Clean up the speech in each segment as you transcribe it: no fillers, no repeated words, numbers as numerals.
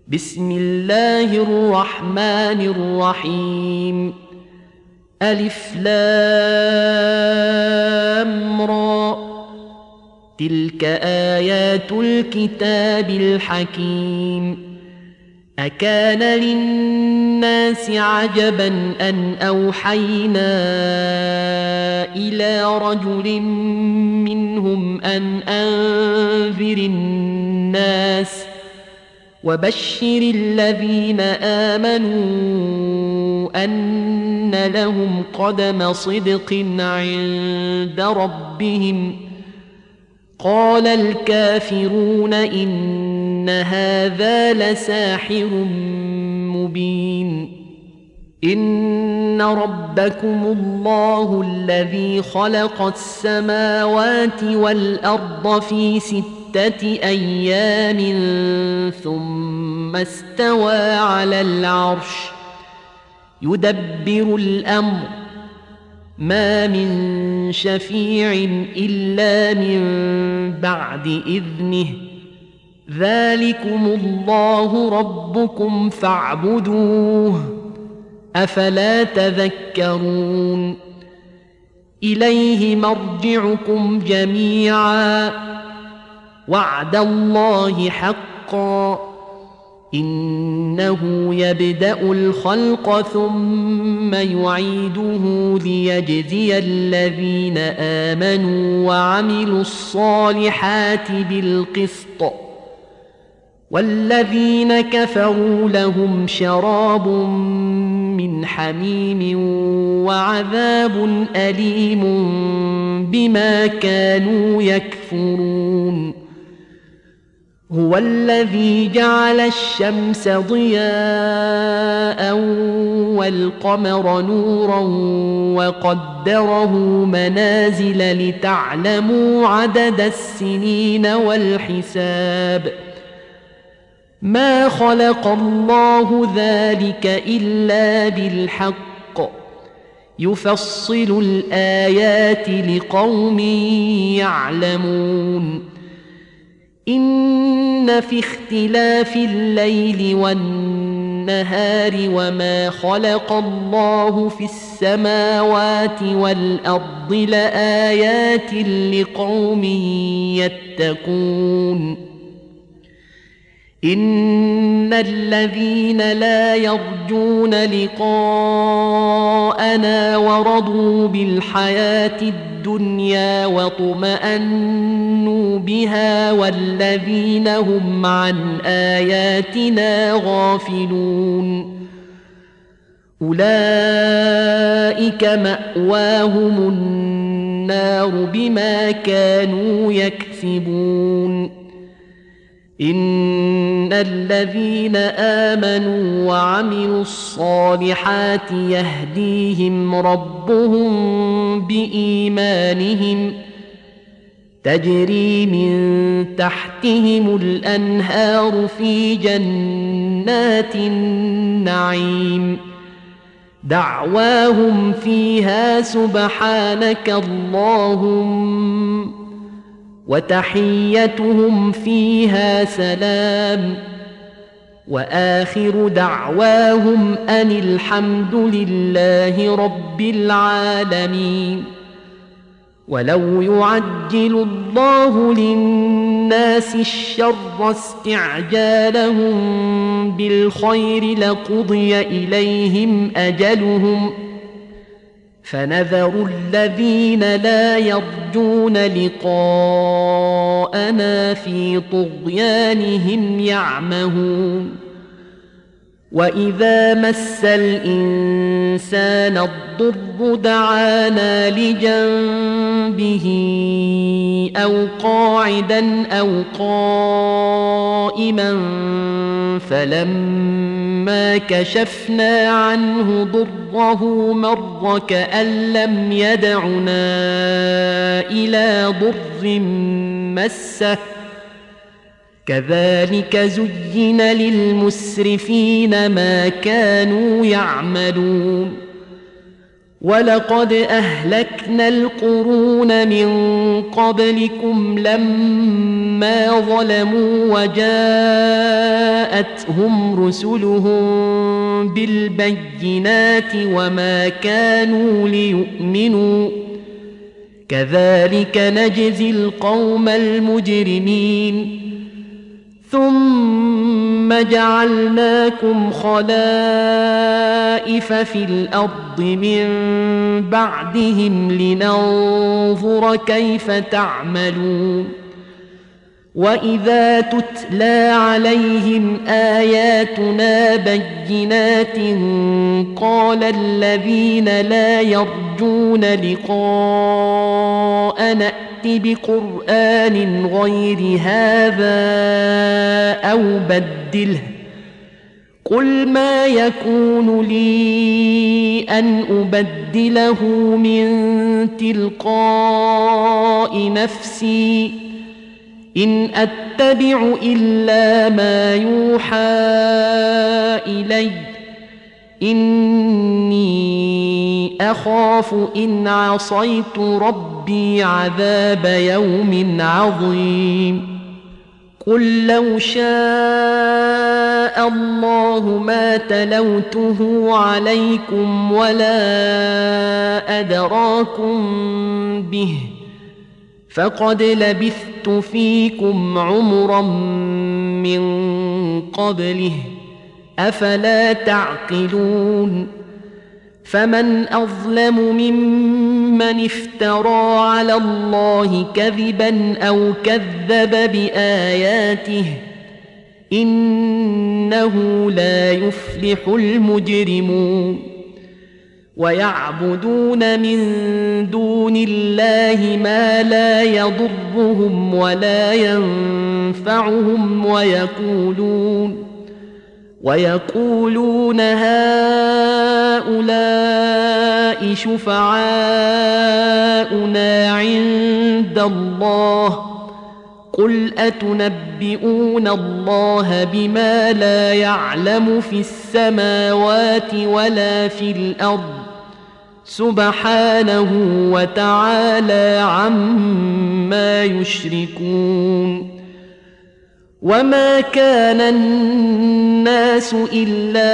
بسم الله الرحمن الرحيم. ألف لام را، تلك آيات الكتاب الحكيم. أكان للناس عجبا أن أوحينا إلى رجل منهم أن أنذر الناس وبشر الذين آمنوا أن لهم قدم صدق عند ربهم. قال الكافرون إن هذا لساحر مبين. إن ربكم الله الذي خلق السماوات والأرض في 6 أيام ثم استوى على العرش يدبر الأمر ما من شفيع إلا من بعد إذنه. ذلكم الله ربكم فاعبدوه أفلا تذكرون. إليه مرجعكم جميعا وعد الله حقا إنه يبدأ الخلق ثم يعيده ليجزي الذين آمنوا وعملوا الصالحات بالقسط، والذين كفروا لهم شراب من حميم وعذاب أليم بما كانوا يكفرون. هو الذي جعل الشمس ضياء والقمر نورا وقدره منازل لتعلموا عدد السنين والحساب. ما خلق الله ذلك إلا بالحق يفصل الآيات لقوم يعلمون. إن في اختلاف الليل والنهار وما خلق الله في السماوات والأرض لآيات لقوم يتقون. إن الذين لا يرجون لقاءنا ورضوا بالحياة الدنيا واطمأنوا بها والذين هم عن آياتنا غافلون أولئك مأواهم النار بما كانوا يكسبون. إن الذين آمنوا وعملوا الصالحات يهديهم ربهم بإيمانهم تجري من تحتهم الأنهار في جنات النعيم دعواهم فيها سبحانك اللهم وتحيتهم فيها سلام وآخر دعواهم أن الحمد لله رب العالمين. ولو يعجل الله للناس الشر استعجالهم بالخير لقضي إليهم أجلهم فنذر الذين لا يرجون لقاءنا في طغيانهم يعمهون. وإذا مس الإنسان الضر دعانا لجنبه أو قاعدا أو قائما فلما كشفنا عنه ضره مر كأن لم يدعنا إلى ضر مسه كذلك زين للمسرفين ما كانوا يعملون. ولقد أهلكنا القرون من قبلكم لما ظلموا وجاءتهم رسلهم بالبينات وما كانوا ليؤمنوا كذلك نجزي القوم المجرمين ثم جعلناكم خلائف في الأرض من بعدهم لننظر كيف تعملون وإذا تتلى عليهم آياتنا بينات قال الذين لا يرجون لقاء نأت بقرآن غير هذا أو بدله قل ما يكون لي أن أبدله من تلقاء نفسي إن أتبع إلا ما يوحى إلي إني أخاف إن عصيت ربي عذاب يوم عظيم قل لو شاء الله ما تلوته عليكم ولا أدراكم به فقد لبثت فيكم عمرا من قبله أفلا تعقلون فمن أظلم ممن افترى على الله كذبا أو كذب بآياته إنه لا يفلح المجرمون ويعبدون من دون الله ما لا يضرهم ولا ينفعهم ويقولون هؤلاء شفعاؤنا عند الله قل أتنبئون الله بما لا يعلم في السماوات ولا في الأرض سبحانه وتعالى عما يشركون وما كان الناس إلا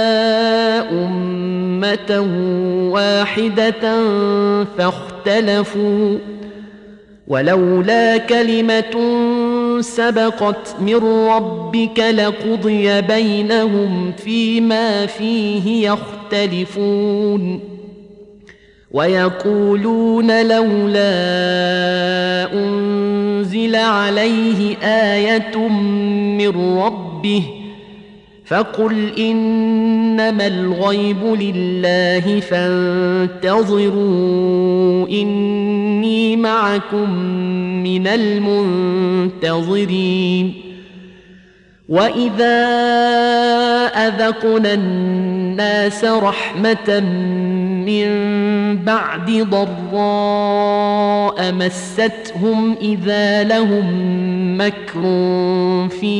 أمة واحدة فاختلفوا ولولا كلمة سبقت من ربك لقضي بينهم فيما فيه يختلفون ويقولون لولا أنزل عليه آية من ربه فقل إنما الغيب لله فانتظروا إني معكم من المنتظرين وإذا أذقنا الناس رحمة من بعد ضراء مستهم إذا لهم مكر في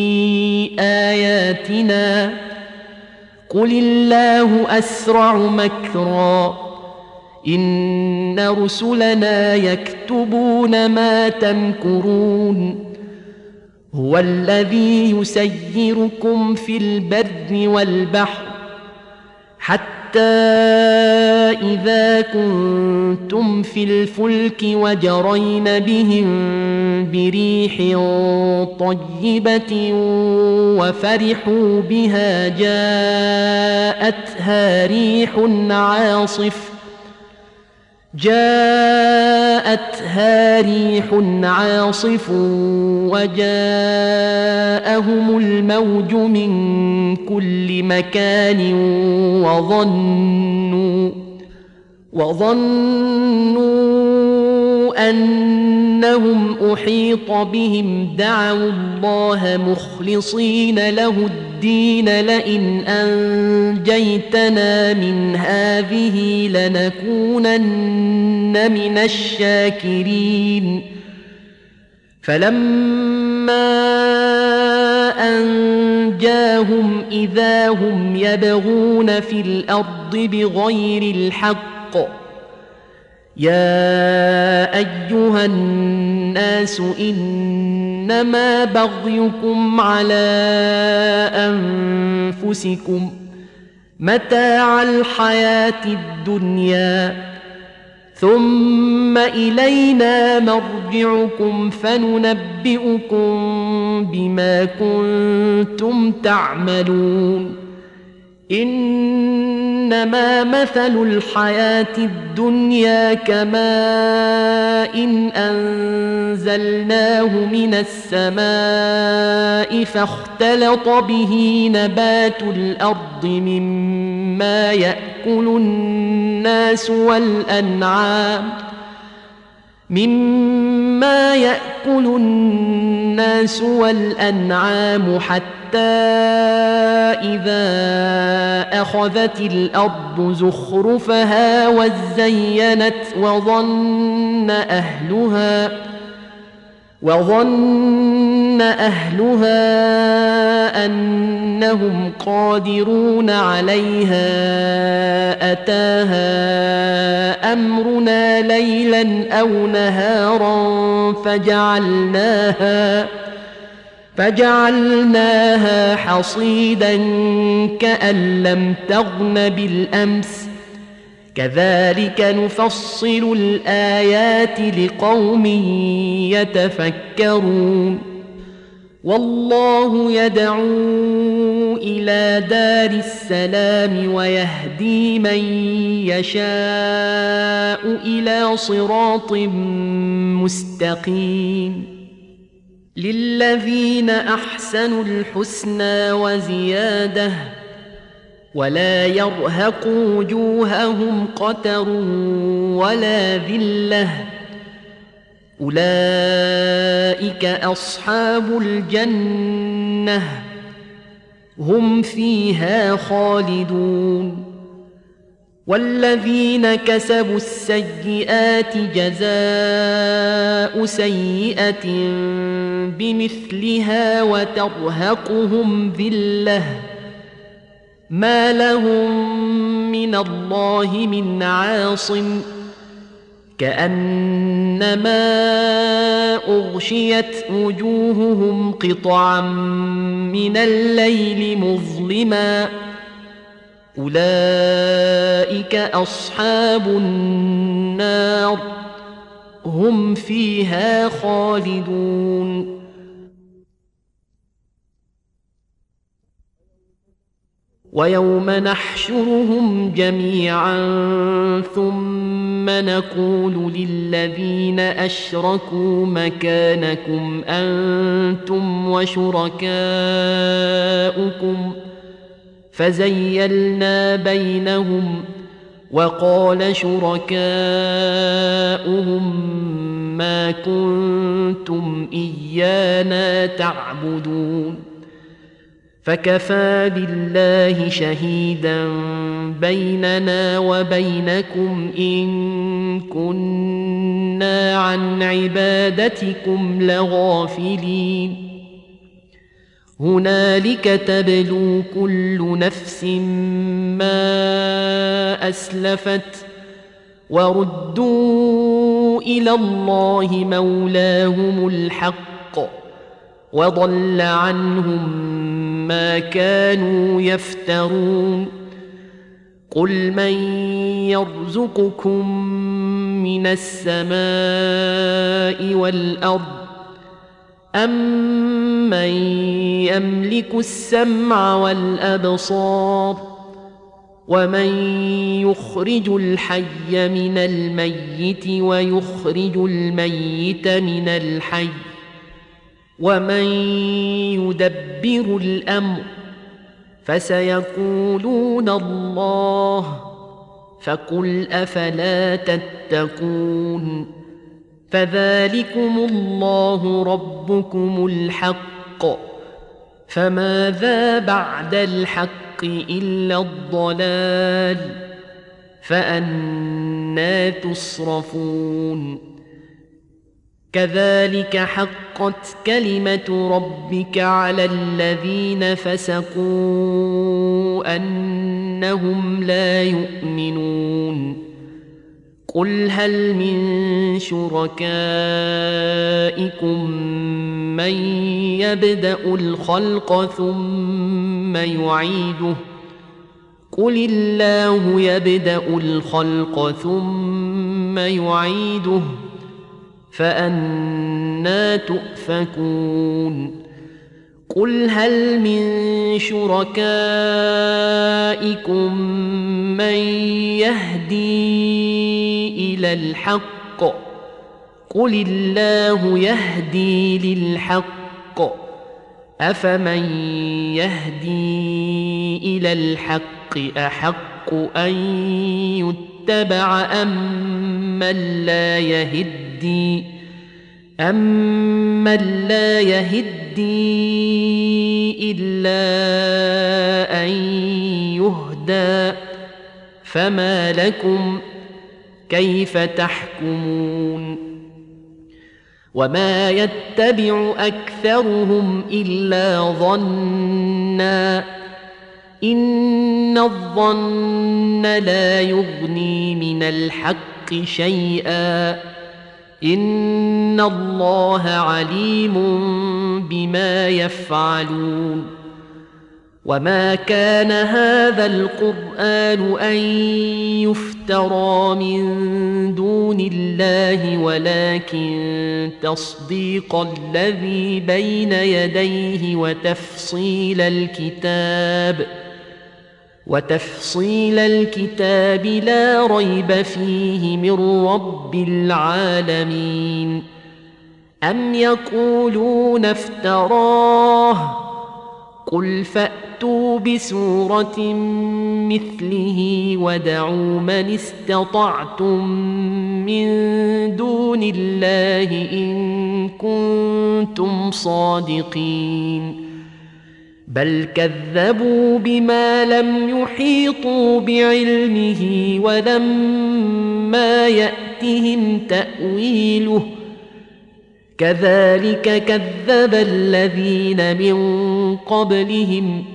آياتنا قل الله أسرع مكرا إن رسلنا يكتبون ما تمكرون هو الذي يسيركم في البر والبحر حتى إذا كنتم في الفلك وجرين بهم بريح طيبة وفرحوا بها جاءتها ريح عاصف وجاءهم الموج من كل مكان وظنوا أنهم أحيط بهم دعوا الله مخلصين له الدين لئن أنجيتنا من هذه لنكونن من الشاكرين فلما أنجاهم إذا هم يبغون في الأرض بغير الحق يا أيها الناس إنما بغيكم على أنفسكم متاع الحياة الدنيا ثم إلينا مرجعكم فننبئكم بما كنتم تعملون إنما مثل الحياة الدنيا كماء أنزلناه من السماء فاختلط به نبات الأرض مما يأكل الناس والأنعام حتى إذا أخذت الأرض زخرفها وزينت وظن أهلها أنهم قادرون عليها أتاها أمرنا ليلا أو نهارا فجعلناها حصيدا كأن لم تغن بالأمس كذلك نفصل الآيات لقوم يتفكرون والله يدعو إلى دار السلام ويهدي من يشاء إلى صراط مستقيم للذين أحسنوا الحسنى وزيادة ولا يرهق وجوههم قتر ولا ذلة أولئك أصحاب الجنة هم فيها خالدون والذين كسبوا السيئات جزاء سيئة بمثلها وترهقهم ذلة ما لهم من الله من عاصم كأنما أغشيت وجوههم قطعا من الليل مظلما أولئك أصحاب النار هم فيها خالدون ويوم نحشرهم جميعا ثم نقول للذين أشركوا مكانكم أنتم وشركاؤكم فزيلنا بينهم وقال شركاؤهم ما كنتم إيانا تعبدون فكفى بالله شهيدا بيننا وبينكم إن كنا عن عبادتكم لغافلين هنالك تبلو كل نفس ما أسلفت وردوا إلى الله مولاهم الحق وضل عنهم ما كانوا يفترون قل من يرزقكم من السماء والأرض أَمَّن يملك السمع والأبصار ومن يخرج الحي من الميت ويخرج الميت من الحي ومن يدبر الأمر فسيقولون الله فقل أفلا تتقون فذلكم الله ربكم الحق فماذا بعد الحق إلا الضلال فأنى تصرفون كذلك حقت كلمة ربك على الذين فسقوا أنهم لا يؤمنون قل هل من شركائكم من يبدأ الخلق ثم يعيده قل الله يبدأ الخلق ثم يعيده فأنى تؤفكون قل هل من شركائكم من يهدي إلى الحق قل الله يهدي للحق أفمن يهدي إلى الحق أحق أن يتبع أمن لا يهدي إلا أن يهدى فما لكم كيف تحكمون وما يتبع أكثرهم إلا ظنا إن الظن لا يغني من الحق شيئا إن الله عليم بما يفعلون وما كان هذا القرآن أن يفترى من دون الله ولكن تصديق الذي بين يديه وتفصيل الكتاب لا ريب فيه من رب العالمين أم يقولون افتراه قل فأتوا بسورة مثله ودعوا من استطعتم من دون الله إن كنتم صادقين بل كذبوا بما لم يحيطوا بعلمه ولما يأتهم تأويله كذلك كذب الذين من قبلهم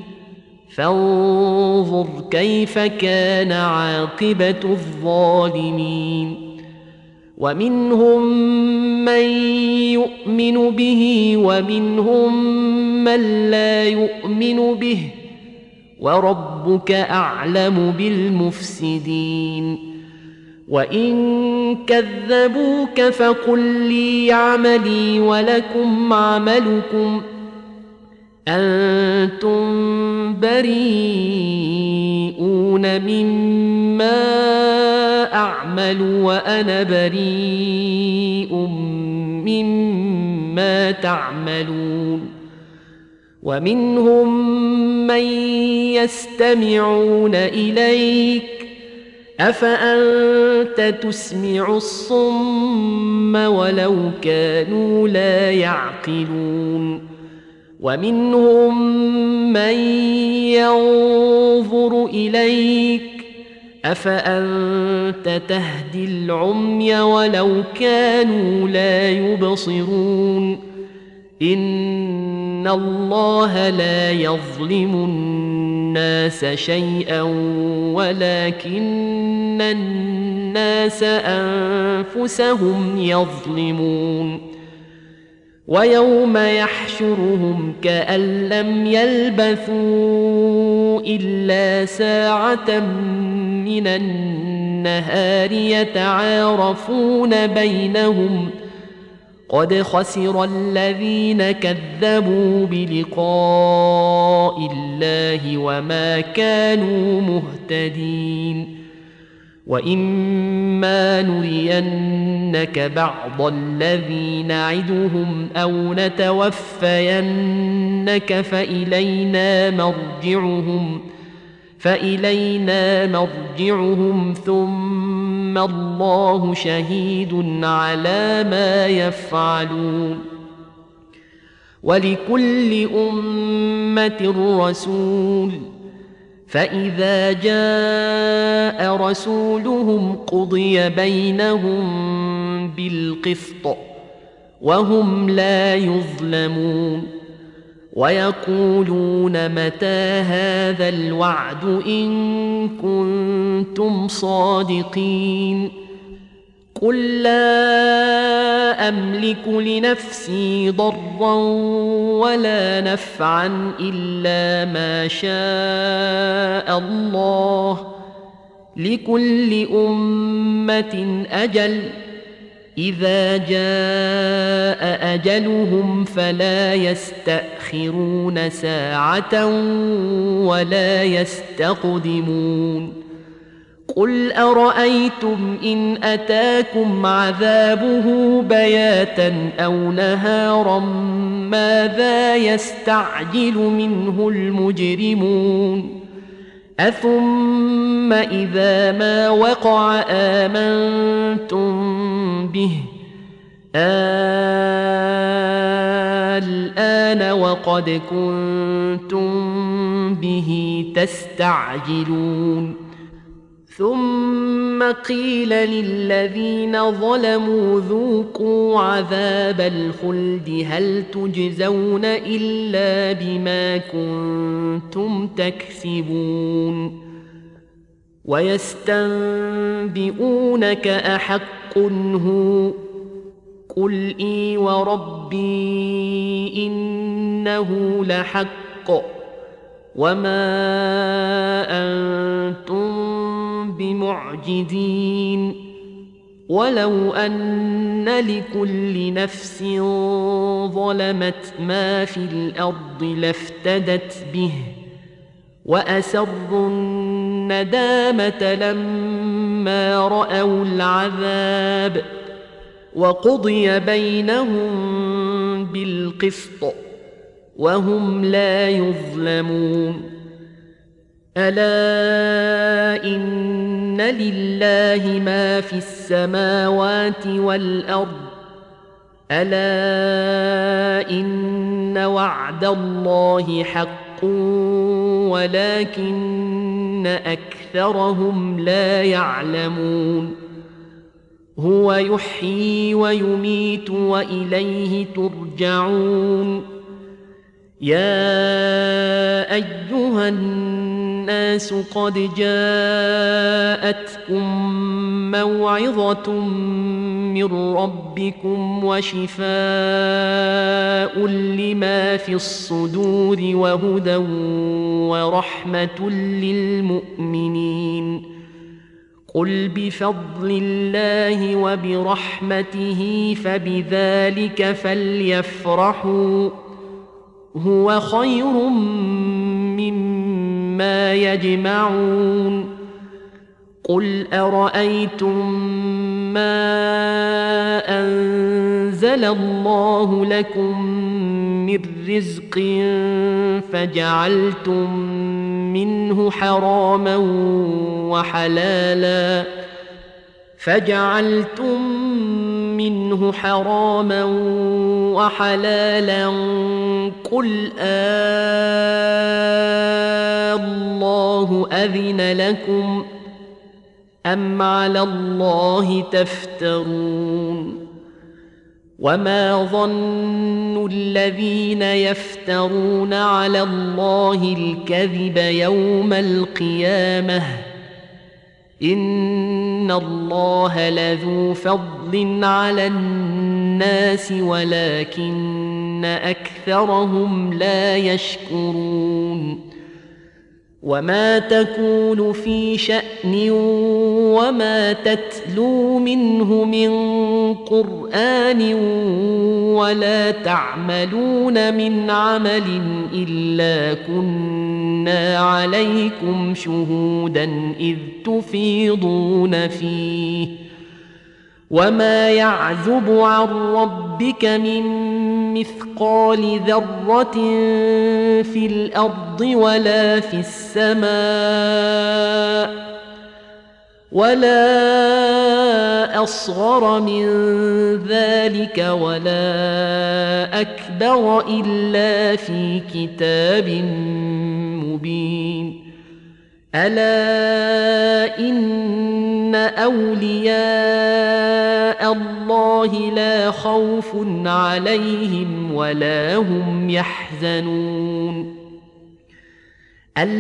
فانظر كيف كان عاقبة الظالمين ومنهم من يؤمن به ومنهم من لا يؤمن به وربك أعلم بالمفسدين وإن كذبوك فقل لي عملي ولكم عملكم أنتم بريئون مما أعمل وأنا بريء مما تعملون ومنهم من يستمعون إليك أفأنت تسمع الصم ولو كانوا لا يعقلون ومنهم من ينظر إليك أفأنت تهدي العمي ولو كانوا لا يبصرون إن الله لا يظلم الناس شيئا ولكن الناس أنفسهم يظلمون ويوم يحشرهم كأن لم يلبثوا إلا ساعة من النهار يتعارفون بينهم قد خسر الذين كذبوا بلقاء الله وما كانوا مهتدين وإما نرينك بعض الذي نعدهم أو نتوفينك فإلينا مرجعهم ثم الله شهيد على ما يفعلون ولكل أمة رسول فإذا جاء رسولهم قضي بينهم بالقسط وهم لا يظلمون ويقولون متى هذا الوعد إن كنتم صادقين قل لا أملك لنفسي ضرا ولا نفعا إلا ما شاء الله، لكل أمة أجل، إذا جاء أجلهم فلا يستأخرون ساعة ولا يستقدمون. قل أرأيتم إن أتاكم عذابه بياتا أو نهارا ماذا يستعجل منه المجرمون؟ أثم إذا ما وقع آمنتم به الآن وقد كنتم به تستعجلون. ثم قيل للذين ظلموا ذوقوا عذاب الخلد هل تجزون إلا بما كنتم تكسبون. ويستنبئونك أحق هو؟ قل إي وربي إنه لحق وما أنتم بمعجزين. ولو أن لكل نفس ظلمت ما في الأرض لافتدت به وأسروا الندامة لما رأوا العذاب وقضي بينهم بالقسط وهم لا يظلمون. ألا إن لله ما في السماوات والأرض، ألا إن وعد الله حق ولكن أكثرهم لا يعلمون. هو يحيي ويميت وإليه ترجعون. يا أيها الناس قد جاءتكم موعظة من ربكم وشفاء لما في الصدور وهدى ورحمة للمؤمنين. قل بفضل الله وبرحمته فبذلك فليفرحوا هو خير مما يجمعون. قل أرأيتم ما أنزل الله لكم من رزق فجعلتم منه حراما وحلالا قل الله أذن لكم أم على الله تفترون؟ وما ظن الذين يفترون على الله الكذب يوم القيامة إن الله لذو فضل على الناس ولكن أكثرهم لا يشكرون. وما تكون في شأن وما تتلو منه من قرآن ولا تعملون من عمل إلا كنا عليكم شهودا إذ تفيضون فيه وما يعزب عن ربك من مثقال ذرة في الأرض ولا في السماء ولا أصغر من ذلك ولا أكبر إلا في كتاب مبين. ألا إن أولياء الله لا خوف عليهم ولا هم يحزنون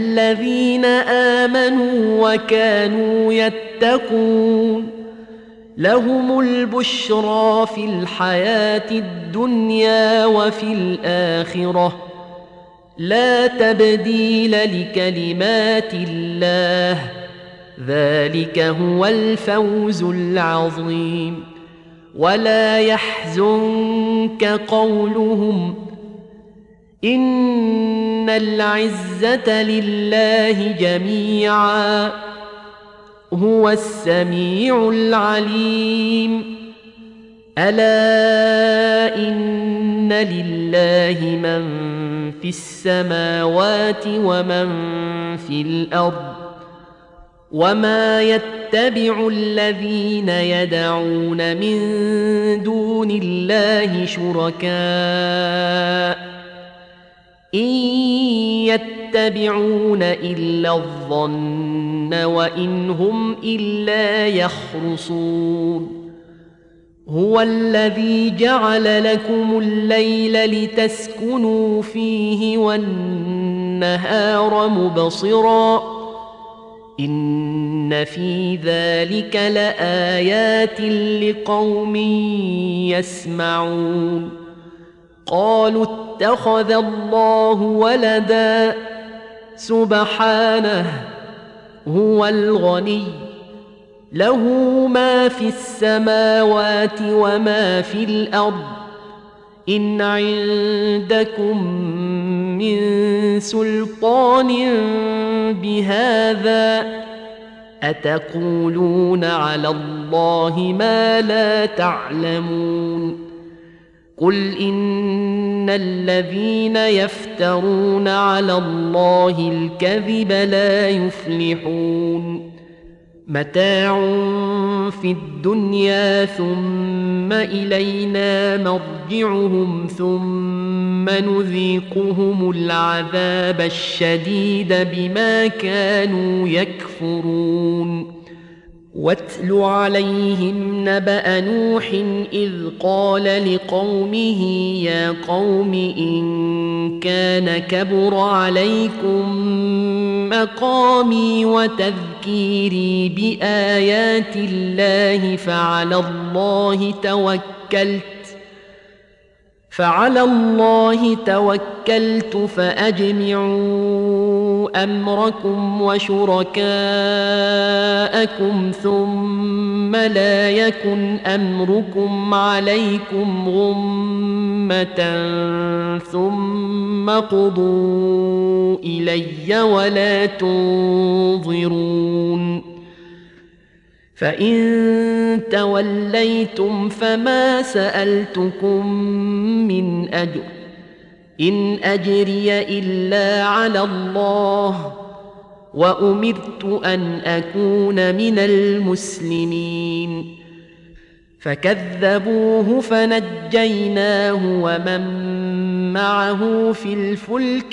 الذين آمنوا وكانوا يتقون لهم البشرى في الحياة الدنيا وفي الآخرة لا تبديل لكلمات الله ذلك هو الفوز العظيم ولا يحزنك قولهم إن العزة لله جميعا هو السميع العليم ألا إن لله من في السماوات ومن في الأرض وما يتبع الذين يدعون من دون الله شركاء إن يتبعون إلا الظن وإن هم إلا يخرصون هو الذي جعل لكم الليل لتسكنوا فيه والنهار مبصرا إن في ذلك لآيات لقوم يسمعون قالوا اتخذ الله ولدا سبحانه هو الغني له ما في السماوات وما في الأرض إن عندكم من سلطان بهذا أتقولون على الله ما لا تعلمون قل إن الذين يفترون على الله الكذب لا يفلحون متاع في الدنيا ثم إلينا مرجعهم ثم نذيقهم العذاب الشديد بما كانوا يكفرون واتل عليهم نبأ نوح إذ قال لقومه يا قوم إن كان كبر عليكم مقامي وتذكيري بآيات الله فعلى الله توكلت فأجمعوا أمركم وشركاءكم ثم لا يكن أمركم عليكم غمة ثم قضوا إلي ولا تنظرون فإن توليتم فما سألتكم من أجر إن أجري إلا على الله وأمرت أن أكون من المسلمين فكذبوه فنجيناه ومن معه في الفلك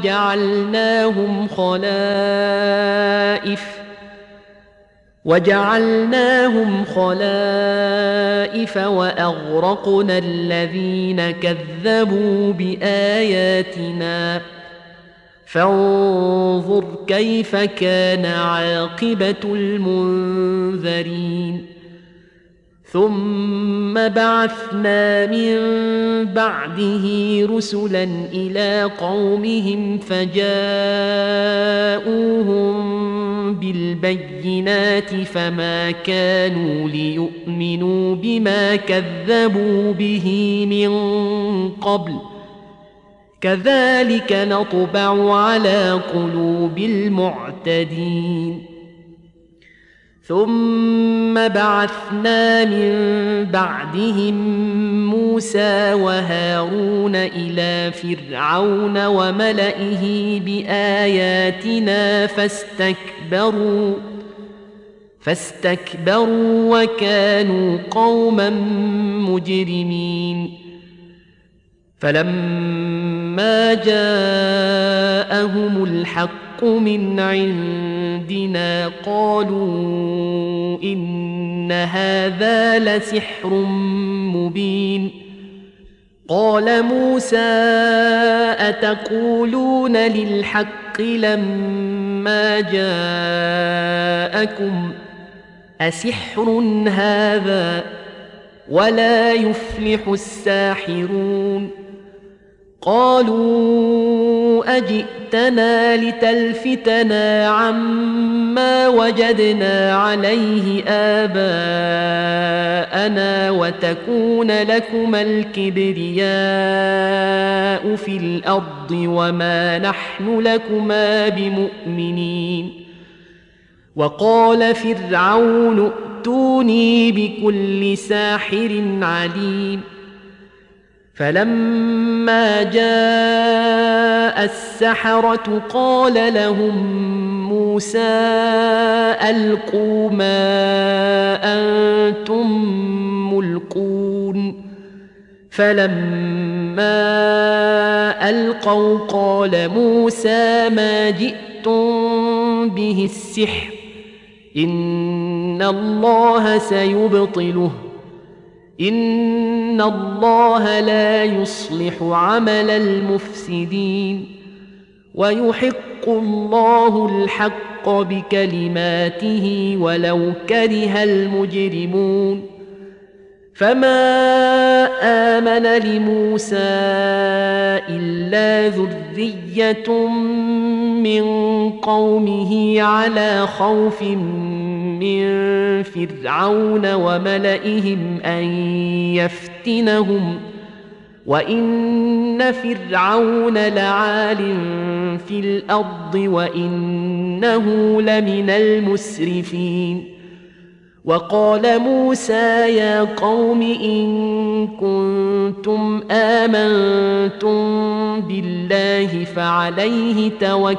وجعلناهم خلائف وأغرقنا الذين كذبوا بآياتنا فانظر كيف كان عاقبة المنذرين ثم بعثنا من بعده رسلا إلى قومهم فجاءوهم بالبينات فما كانوا ليؤمنوا بما كذبوا به من قبل كذلك نطبع على قلوب المعتدين ثم بعثنا من بعدهم موسى وهارون إلى فرعون وملئه بآياتنا فاستكبروا وكانوا قوما مجرمين فلما جاءهم الحق من عندنا قالوا إن هذا لسحر مبين قال موسى أتقولون للحق لما جاءكم أسحر هذا ولا يفلح الساحرون قالوا أجئتنا لتلفتنا عما وجدنا عليه آباءنا وتكون لكما الكبرياء في الأرض وما نحن لكما بمؤمنين وقال فرعون ائتوني بكل ساحر عليم فلما جاء السحرة قال لهم موسى ألقوا ما أنتم ملقون فلما ألقوا قال موسى ما جئتم به السحر إن الله سيبطله إن الله لا يصلح عمل المفسدين ويحق الله الحق بكلماته ولو كره المجرمون فما آمن لموسى إلا ذرية من قومه على خوف من فرعون وملئهم أن يفتنهم وإن فرعون لعال في الأرض وإنه لمن المسرفين وقال موسى يا قوم إن كنتم آمنتم بالله فعليه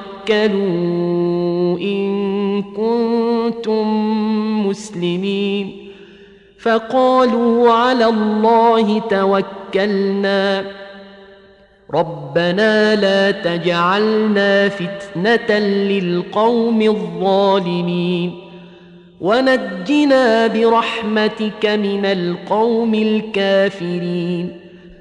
توكلوا إن كنتم مسلمين فقالوا على الله توكلنا ربنا لا تجعلنا فتنة للقوم الظالمين ونجنا برحمتك من القوم الكافرين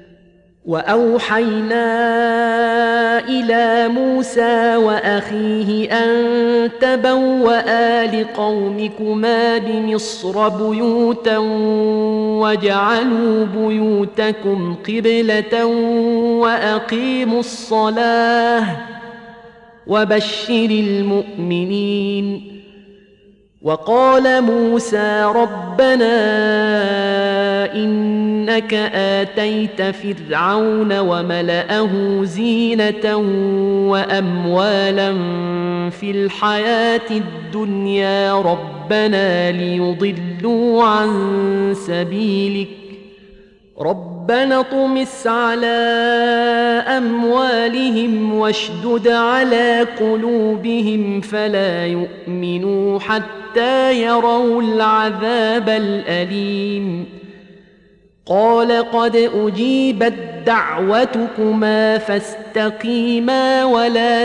وأوحينا إلى موسى وأخيه أن تبوأ لقومكما بمصر بيوتا واجعلوا بيوتكم قبلة وأقيموا الصلاة وبشر المؤمنين وقال موسى ربنا إنك آتيت فرعون وملأه زينة وأموالا في الحياة الدنيا ربنا ليضلوا عن سبيلك ربنا اطمس على أموالهم واشدد على قلوبهم فلا يؤمنوا حتى يروا العذاب الأليم قال قد أجيبت دعوتكما فاستقيما ولا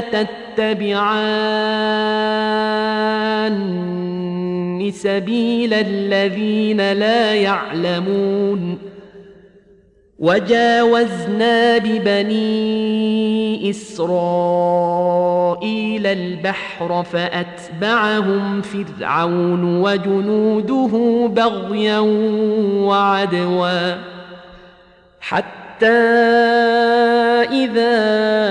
تتبعان سبيل الذين لا يعلمون وجاوزنا ببني إسرائيل البحر فأتبعهم فرعون وجنوده بغيا وعدوا حتى إذا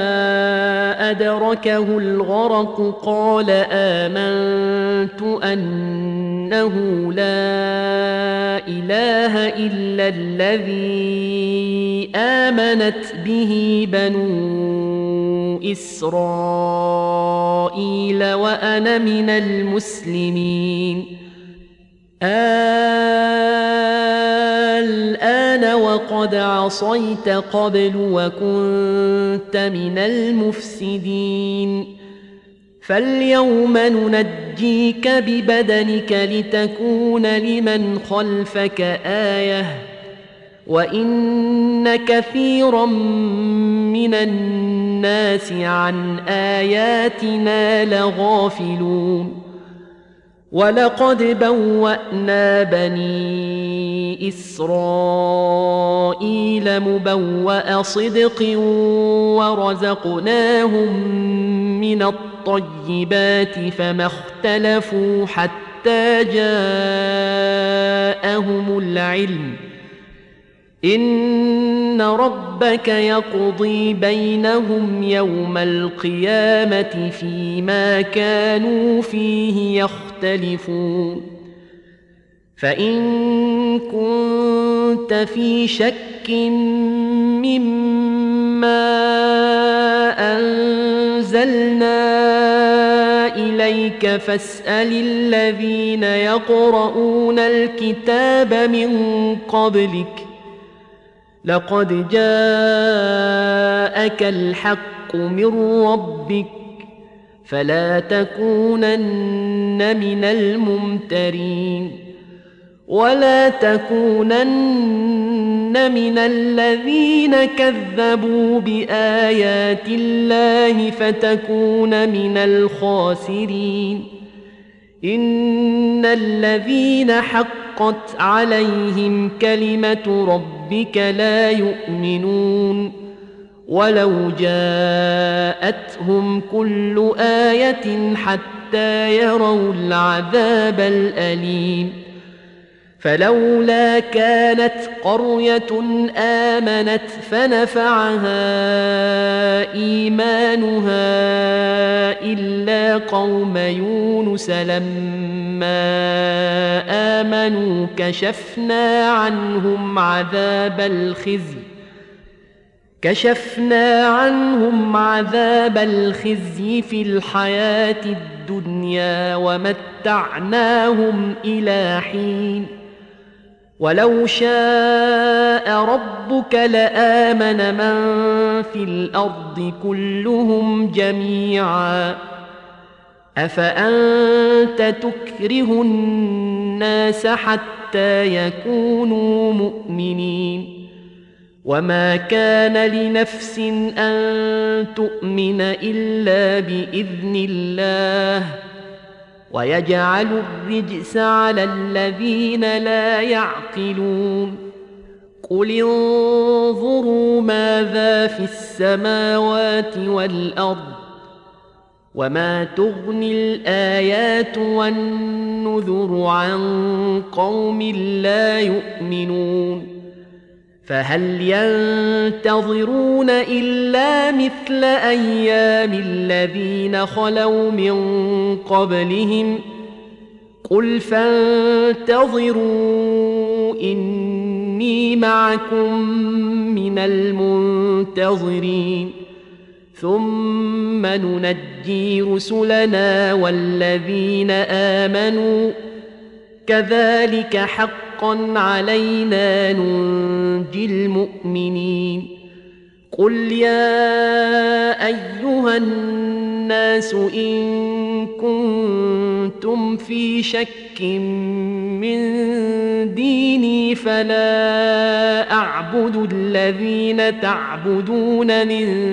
أدركه الغرق قال آمنت أنه لا إله إلا الذي آمنت به بنو إسرائيل وأنا من المسلمين الآن وقد عصيت قبل وكنت من المفسدين فاليوم ننجيك ببدنك لتكون لمن خلفك آية وإن كثيرا من الناس عن آياتنا لغافلون ولقد بوأنا بني إسرائيل مبوأ صدق ورزقناهم من الطيبات فما اختلفوا حتى حتى جاءهم العلم إن ربك يقضي بينهم يوم القيامة فيما كانوا فيه يختلفون فإن كنت في شك مما أنزلنا إليك فاسأل الذين يقرؤون الكتاب من قبلك لقد جاءك الحق من ربك فلا تكونن من الممترين ولا تكونن من الذين كذبوا بآيات الله فتكون من الخاسرين إن الذين حقت عليهم كلمة ربك لا يؤمنون ولو جاءتهم كل آية حتى يروا العذاب الأليم فلولا كانت قرية آمنت فنفعها إيمانها إلا قوم يونس لما آمنوا كشفنا عنهم عذاب الخزي في الحياة الدنيا ومتعناهم إلى حين ولو شاء ربك لآمن من في الأرض كلهم جميعا أفأنت تكره الناس حتى يكونوا مؤمنين وما كان لنفس أن تؤمن إلا بإذن الله ويجعل الرجس على الذين لا يعقلون قل انظروا ماذا في السماوات والأرض وما تغني الآيات والنذر عن قوم لا يؤمنون فهل ينتظرون إلا مثل أيام الذين خلوا من قبلهم قل فانتظروا إني معكم من المنتظرين ثم ننجي رسلنا والذين آمنوا كذلك حقا علينا ننجي المؤمنين قل يا أيها الناس إن كنتم في شك من ديني فلا أعبد الذين تعبدون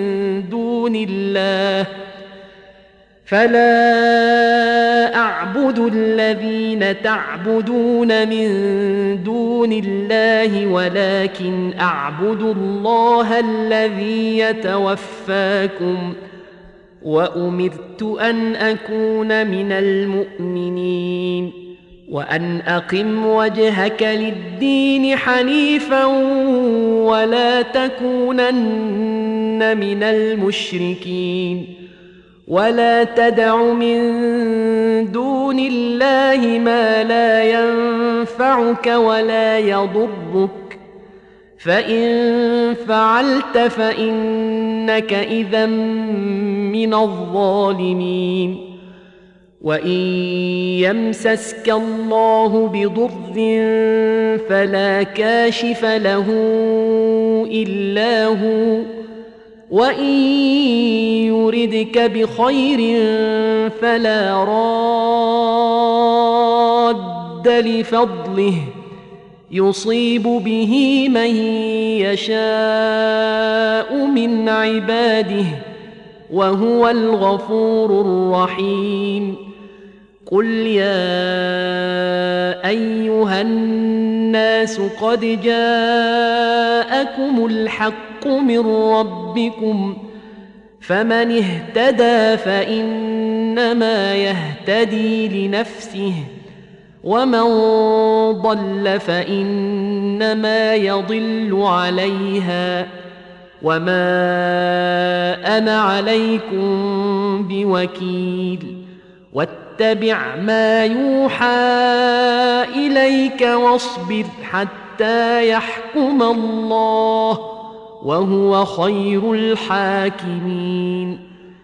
من دون الله ولكن أعبد الله الذي يتوفاكم وأمرت أن أكون من المؤمنين وأن أقم وجهك للدين حنيفا ولا تكونن من المشركين ولا تدع من دون الله ما لا ينفعك ولا يضرك فإن فعلت فإنك إذا من الظالمين وإن يمسسك الله بضر فلا كاشف له إلا هو وإن يردك بخير فلا راد لفضله يصيب به من يشاء من عباده وهو الغفور الرحيم قل يا أيها الناس قد جاءكم الحق من ربكم فمن اهتدى فإنما يهتدي لنفسه ومن ضل فإنما يضل عليها وما أنا عليكم بوكيل واتبع ما يوحى إليك واصبر حتى يحكم الله وهو خير الحاكمين